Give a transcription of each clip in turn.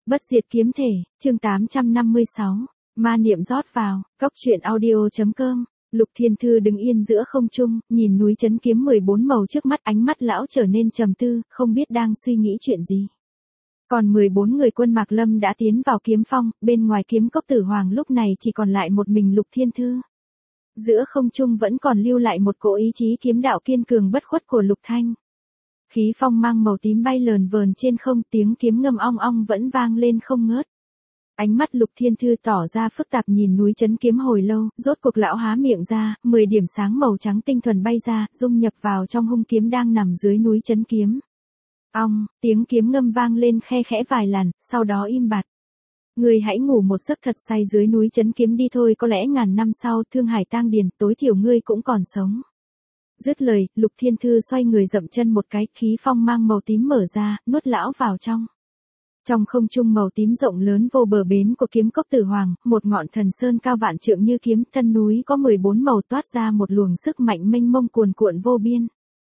Bất diệt kiếm thể, chương 856, ma niệm rót vào, cốc truyện audio.com. Lục Thiên Thư đứng yên giữa không trung, nhìn núi chấn kiếm 14 màu trước mắt, ánh mắt lão trở nên trầm tư, không biết đang suy nghĩ chuyện gì. Còn 14 người quân Mạc Lâm đã tiến vào kiếm phong, bên ngoài kiếm cốc Tử Hoàng lúc này chỉ còn lại một mình Lục Thiên Thư. Giữa không trung vẫn còn lưu lại một cỗ ý chí kiếm đạo kiên cường bất khuất của Lục Thanh. Khí phong mang màu tím bay lờn vờn trên không, tiếng kiếm ngâm ong ong vẫn vang lên không ngớt. Ánh mắt Lục Thiên Thư tỏ ra phức tạp nhìn núi chấn kiếm hồi lâu, rốt cuộc lão há miệng ra, 10 điểm sáng màu trắng tinh thuần bay ra, dung nhập vào trong hung kiếm đang nằm dưới núi chấn kiếm. Ong, tiếng kiếm ngâm vang lên khe khẽ vài lần, sau đó im bặt. Ngươi hãy ngủ một giấc thật say dưới núi chấn kiếm đi thôi, có lẽ ngàn năm sau, Thương Hải tang điền, tối thiểu ngươi cũng còn sống. Dứt lời, Lục Thiên Thư xoay người dậm chân một cái, khí phong mang màu tím mở ra, nuốt lão vào trong. Trong không trung màu tím rộng lớn vô bờ bến của kiếm cốc Tử Hoàng, một ngọn thần sơn cao vạn trượng như kiếm, thân núi có 14 màu toát ra một luồng sức mạnh mênh mông cuồn cuộn vô biên.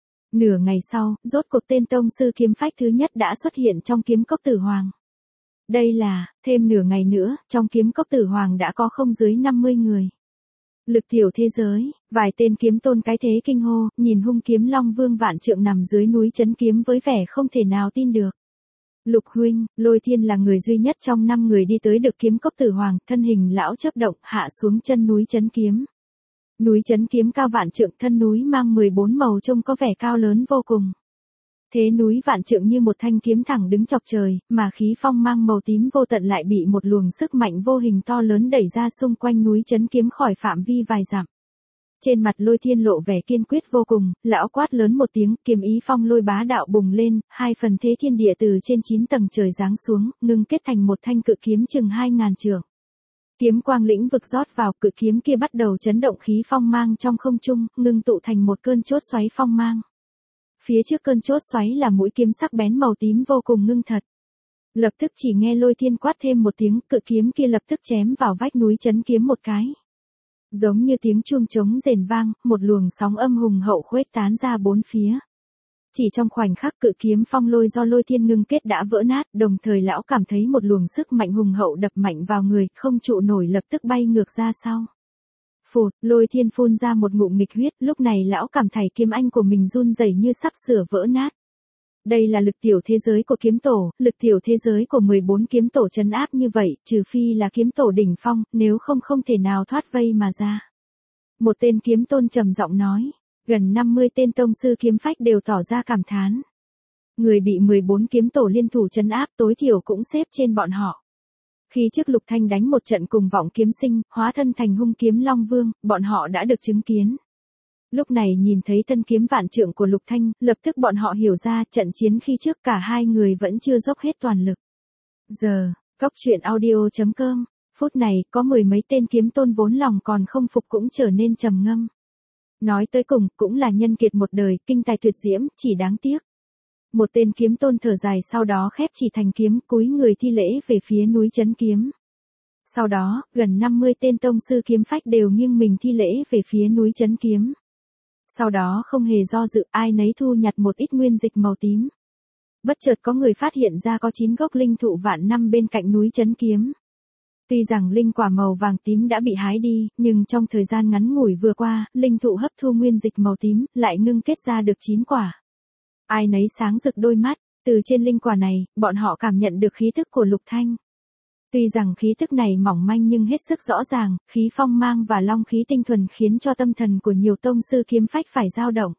Nửa ngày sau, rốt cuộc tên tông sư kiếm phách thứ nhất đã xuất hiện trong kiếm cốc Tử Hoàng. Đây là, thêm nửa ngày nữa, trong kiếm cốc Tử Hoàng đã có không dưới 50 người. Lực tiểu thế giới, vài tên kiếm tôn cái thế kinh hô, nhìn hung kiếm Long Vương vạn trượng nằm dưới núi chấn kiếm với vẻ không thể nào tin được. Lục huynh, Lôi Thiên là người duy nhất trong 5 người đi tới được kiếm cốc Tử Hoàng, thân hình lão chớp động, hạ xuống chân núi chấn kiếm. Núi chấn kiếm cao vạn trượng, thân núi mang 14 màu trông có vẻ cao lớn vô cùng. Thế núi vạn trượng như một thanh kiếm thẳng đứng chọc trời, mà khí phong mang màu tím vô tận lại bị một luồng sức mạnh vô hình to lớn đẩy ra xung quanh núi chấn kiếm khỏi phạm vi vài dặm. Trên mặt Lôi Thiên lộ vẻ kiên quyết vô cùng, lão quát lớn một tiếng, kiếm ý phong lôi bá đạo bùng lên, 2 phần thế thiên địa từ trên 9 tầng trời giáng xuống, ngưng kết thành một thanh cự kiếm chừng 2000 trượng. Kiếm quang lĩnh vực rót vào, cự kiếm kia bắt đầu chấn động khí phong mang trong không trung, ngưng tụ thành một cơn chốt xoáy phong mang. Phía trước cơn chốt xoáy là mũi kiếm sắc bén màu tím vô cùng ngưng thật. Lập tức chỉ nghe Lôi Thiên quát thêm một tiếng, cự kiếm kia lập tức chém vào vách núi chấn kiếm một cái. Giống như tiếng chuông trống rền vang, một luồng sóng âm hùng hậu khuếch tán ra bốn phía. Chỉ trong khoảnh khắc cự kiếm phong lôi do Lôi Thiên ngưng kết đã vỡ nát, đồng thời lão cảm thấy một luồng sức mạnh hùng hậu đập mạnh vào người, không trụ nổi lập tức bay ngược ra sau. Phụt, Lôi Thiên phun ra một ngụm nghịch huyết, lúc này lão cảm thấy kiếm anh của mình run rẩy như sắp sửa vỡ nát. Đây là lực tiểu thế giới của kiếm tổ, lực tiểu thế giới của 14 kiếm tổ trấn áp như vậy, trừ phi là kiếm tổ đỉnh phong, nếu không không thể nào thoát vây mà ra. Một tên kiếm tôn trầm giọng nói, gần 50 tên tông sư kiếm phách đều tỏ ra cảm thán. Người bị 14 kiếm tổ liên thủ trấn áp tối thiểu cũng xếp trên bọn họ. Khi trước Lục Thanh đánh một trận cùng Vọng Kiếm Sinh, hóa thân thành hung kiếm Long Vương, bọn họ đã được chứng kiến. Lúc này nhìn thấy thân kiếm vạn trượng của Lục Thanh, lập tức bọn họ hiểu ra trận chiến khi trước cả hai người vẫn chưa dốc hết toàn lực. Giờ, cốc truyện audio.com, phút này có mười mấy tên kiếm tôn vốn lòng còn không phục cũng trở nên trầm ngâm. Nói tới cùng cũng là nhân kiệt một đời, kinh tài tuyệt diễm, chỉ đáng tiếc. Một tên kiếm tôn thở dài sau đó khép chỉ thành kiếm, cúi người thi lễ về phía núi chấn kiếm. Sau đó, gần 50 tên tông sư kiếm phách đều nghiêng mình thi lễ về phía núi chấn kiếm. Sau đó không hề do dự, ai nấy thu nhặt một ít nguyên dịch màu tím. Bất chợt có người phát hiện ra có 9 gốc linh thụ vạn năm bên cạnh núi chấn kiếm. Tuy rằng linh quả màu vàng tím đã bị hái đi, nhưng trong thời gian ngắn ngủi vừa qua, linh thụ hấp thu nguyên dịch màu tím, lại ngưng kết ra được 9 quả. Ai nấy sáng rực đôi mắt, từ trên linh quả này, bọn họ cảm nhận được khí tức của Lục Thanh. Tuy rằng khí tức này mỏng manh nhưng hết sức rõ ràng, khí phong mang và long khí tinh thuần khiến cho tâm thần của nhiều tông sư kiếm phách phải dao động.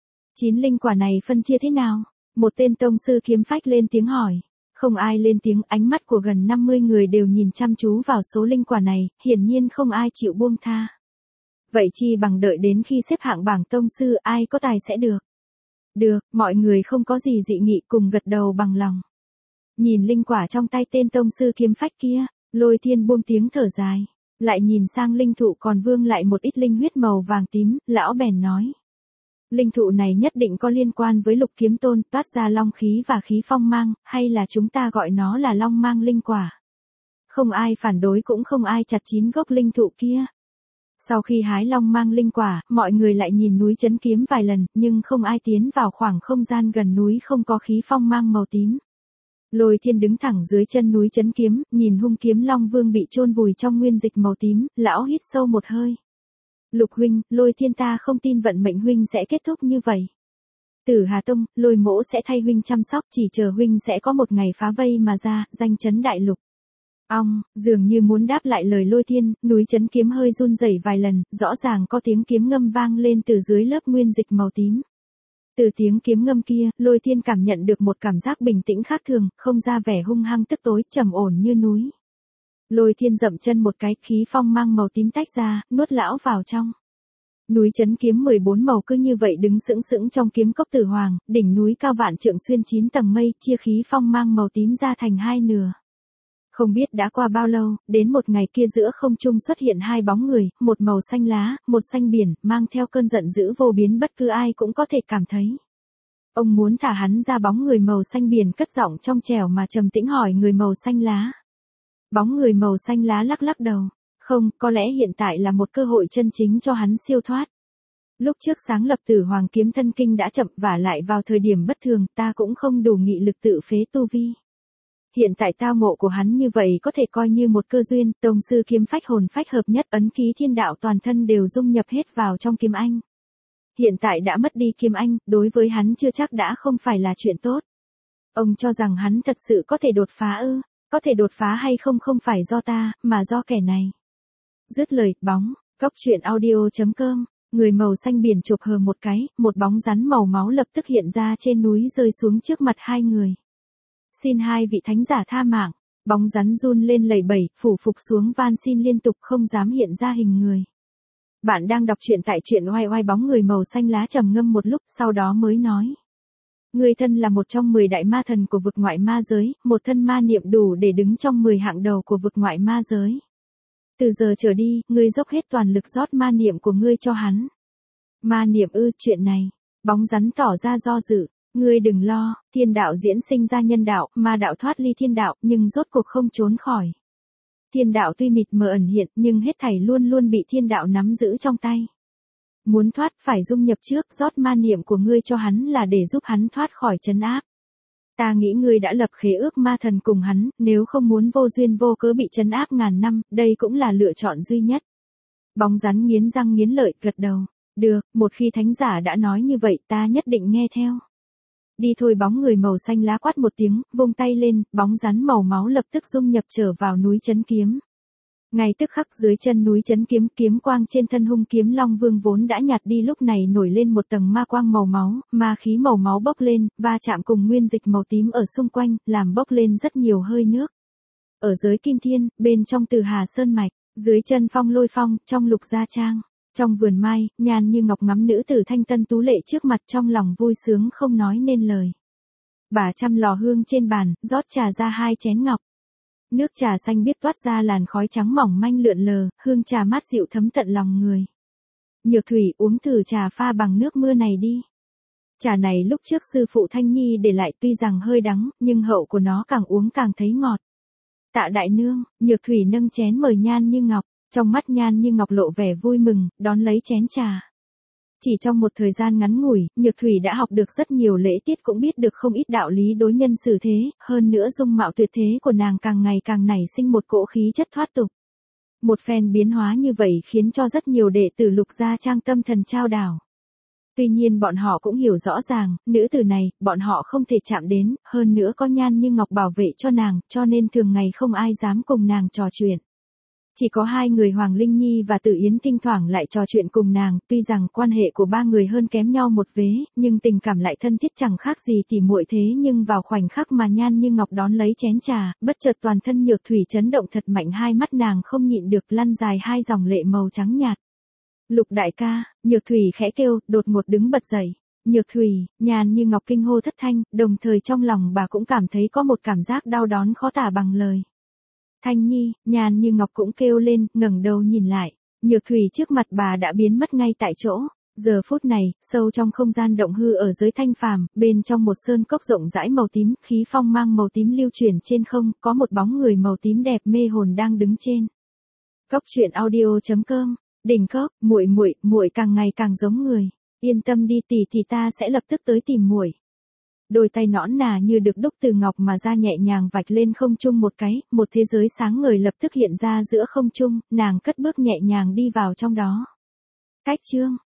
9 linh quả này phân chia thế nào? Một tên tông sư kiếm phách lên tiếng hỏi. Không ai lên tiếng, ánh mắt của gần 50 người đều nhìn chăm chú vào số linh quả này, hiển nhiên không ai chịu buông tha. Vậy chi bằng đợi đến khi xếp hạng bảng tông sư ai có tài sẽ được. Được, mọi người không có gì dị nghị cùng gật đầu bằng lòng. Nhìn linh quả trong tay tên tông sư kiếm phách kia, Lôi Thiên buông tiếng thở dài, lại nhìn sang linh thụ còn vương lại một ít linh huyết màu vàng tím, lão bèn nói. Linh thụ này nhất định có liên quan với Lục Kiếm Tôn, toát ra long khí và khí phong mang, hay là chúng ta gọi nó là long mang linh quả. Không ai phản đối cũng không ai chặt 9 gốc linh thụ kia. Sau khi hái long mang linh quả, mọi người lại nhìn núi chấn kiếm vài lần, nhưng không ai tiến vào khoảng không gian gần núi không có khí phong mang màu tím. Lôi Thiên đứng thẳng dưới chân núi Chấn Kiếm, nhìn hung kiếm Long Vương bị chôn vùi trong nguyên dịch màu tím, lão hít sâu một hơi. Lục huynh, Lôi Thiên ta không tin vận mệnh huynh sẽ kết thúc như vậy. Tử Hà Tông, Lôi mỗ sẽ thay huynh chăm sóc, chỉ chờ huynh sẽ có một ngày phá vây mà ra, danh chấn đại lục. Ong, dường như muốn đáp lại lời Lôi Thiên, núi Chấn Kiếm hơi run rẩy vài lần, rõ ràng có tiếng kiếm ngâm vang lên từ dưới lớp nguyên dịch màu tím. Từ tiếng kiếm ngâm kia, Lôi Thiên cảm nhận được một cảm giác bình tĩnh khác thường, không ra vẻ hung hăng tức tối, trầm ổn như núi. Lôi Thiên dậm chân một cái, khí phong mang màu tím tách ra, nuốt lão vào trong. Núi Chấn Kiếm 14 màu cứ như vậy đứng sững sững trong kiếm cốc Tử Hoàng, đỉnh núi cao vạn trượng xuyên 9 tầng mây, chia khí phong mang màu tím ra thành hai nửa. Không biết đã qua bao lâu, đến một ngày kia giữa không trung xuất hiện hai bóng người, một màu xanh lá, một xanh biển, mang theo cơn giận dữ vô biến bất cứ ai cũng có thể cảm thấy. Ông muốn thả hắn ra. Bóng người màu xanh biển cất giọng trong trẻo mà trầm tĩnh hỏi người màu xanh lá. Bóng người màu xanh lá lắc lắc đầu. Không, có lẽ hiện tại là một cơ hội chân chính cho hắn siêu thoát. Lúc trước sáng lập Tử Hoàng kiếm thân kinh đã chậm và lại vào thời điểm bất thường, ta cũng không đủ nghị lực tự phế tu vi. Hiện tại tao ngộ của hắn như vậy có thể coi như một cơ duyên, tông sư kiếm phách hồn phách hợp nhất, ấn ký thiên đạo toàn thân đều dung nhập hết vào trong kiếm anh. Hiện tại đã mất đi kiếm anh, đối với hắn chưa chắc đã không phải là chuyện tốt. Ông cho rằng hắn thật sự có thể đột phá ư? Có thể đột phá hay không không phải do ta, mà do kẻ này. Dứt lời, bóng, cốc truyện audio.com, người màu xanh biển chụp hờ một cái, một bóng rắn màu máu lập tức hiện ra trên núi rơi xuống trước mặt hai người. Xin hai vị thánh giả tha mạng, bóng rắn run lên lẩy bẩy, phủ phục xuống van xin liên tục không dám hiện ra hình người. Bạn đang đọc truyện tại truyện oai oai. Bóng người màu xanh lá trầm ngâm một lúc sau đó mới nói. Người thân là một trong 10 đại ma thần của vực ngoại ma giới, một thân ma niệm đủ để đứng trong 10 hạng đầu của vực ngoại ma giới. Từ giờ trở đi, ngươi dốc hết toàn lực rót ma niệm của ngươi cho hắn. Ma niệm ư, chuyện này. Bóng rắn tỏ ra do dự. Ngươi đừng lo, thiên đạo diễn sinh ra nhân đạo, ma đạo thoát ly thiên đạo, nhưng rốt cuộc không trốn khỏi. Thiên đạo tuy mịt mờ ẩn hiện, nhưng hết thảy luôn luôn bị thiên đạo nắm giữ trong tay. Muốn thoát, phải dung nhập trước, rót ma niệm của ngươi cho hắn là để giúp hắn thoát khỏi trấn áp. Ta nghĩ ngươi đã lập khế ước ma thần cùng hắn, nếu không muốn vô duyên vô cớ bị trấn áp ngàn năm, đây cũng là lựa chọn duy nhất. Bóng rắn nghiến răng nghiến lợi, gật đầu. Được, một khi thánh giả đã nói như vậy ta nhất định nghe theo. Đi thôi. Bóng người màu xanh lá quát một tiếng, vung tay lên, bóng rắn màu máu lập tức dung nhập trở vào núi Chấn Kiếm. Ngay tức khắc dưới chân núi Chấn Kiếm, kiếm quang trên thân hung kiếm Long Vương vốn đã nhạt đi lúc này nổi lên một tầng ma quang màu máu, ma khí màu máu bốc lên, va chạm cùng nguyên dịch màu tím ở xung quanh, làm bốc lên rất nhiều hơi nước. Ở giới Kim Thiên, bên trong Từ Hà Sơn Mạch, dưới chân Phong Lôi Phong, trong Lục Gia Trang. Trong vườn mai, Nhan Như Ngọc ngắm nữ tử thanh tân tú lệ trước mặt, trong lòng vui sướng không nói nên lời. Bà chăm lò hương trên bàn, rót trà ra 2 chén ngọc. Nước trà xanh biếc toát ra làn khói trắng mỏng manh lượn lờ, hương trà mát dịu thấm tận lòng người. Nhược Thủy, uống thử trà pha bằng nước mưa này đi. Trà này lúc trước sư phụ Thanh Nhi để lại, tuy rằng hơi đắng, nhưng hậu của nó càng uống càng thấy ngọt. Tạ đại nương. Nhược Thủy nâng chén mời Nhan Như Ngọc. Trong mắt Nhan Như Ngọc lộ vẻ vui mừng, đón lấy chén trà. Chỉ trong một thời gian ngắn ngủi, Nhược Thủy đã học được rất nhiều lễ tiết, cũng biết được không ít đạo lý đối nhân xử thế, hơn nữa dung mạo tuyệt thế của nàng càng ngày càng nảy sinh một cỗ khí chất thoát tục. Một phen biến hóa như vậy khiến cho rất nhiều đệ tử Lục Gia Trang tâm thần trao đảo. Tuy nhiên bọn họ cũng hiểu rõ ràng, nữ tử này, bọn họ không thể chạm đến, hơn nữa có Nhan Như Ngọc bảo vệ cho nàng, cho nên thường ngày không ai dám cùng nàng trò chuyện. Chỉ có hai người Hoàng Linh Nhi và Tử Yến thỉnh thoảng lại trò chuyện cùng nàng, tuy rằng quan hệ của ba người hơn kém nhau một vế, nhưng tình cảm lại thân thiết chẳng khác gì tỉ muội thế. Nhưng vào khoảnh khắc mà Nhan Như Ngọc đón lấy chén trà, bất chợt toàn thân Nhược Thủy chấn động thật mạnh, hai mắt nàng không nhịn được lăn dài 2 dòng lệ màu trắng nhạt. Lục đại ca. Nhược Thủy khẽ kêu, đột ngột đứng bật dậy. Nhược Thủy. Nhan Như Ngọc kinh hô thất thanh, đồng thời trong lòng bà cũng cảm thấy có một cảm giác đau đớn khó tả bằng lời. Thanh Nhi. Nhan Như Ngọc cũng kêu lên, ngẩng đầu nhìn lại. Nhược Thủy trước mặt bà đã biến mất ngay tại chỗ. Giờ phút này, sâu trong không gian động hư ở giới Thanh Phàm, bên trong một sơn cốc rộng rãi màu tím, khí phong mang màu tím lưu chuyển trên không, có một bóng người màu tím đẹp mê hồn đang đứng trên. Cốc truyện audio.com. Đỉnh cốc. Muội càng ngày càng giống người. Yên tâm đi tỷ, thì ta sẽ lập tức tới tìm muội. Đôi tay nõn nà như được đúc từ ngọc mà ra nhẹ nhàng vạch lên không trung một cái, một thế giới sáng ngời lập tức hiện ra giữa không trung, nàng cất bước nhẹ nhàng đi vào trong đó. Cách chương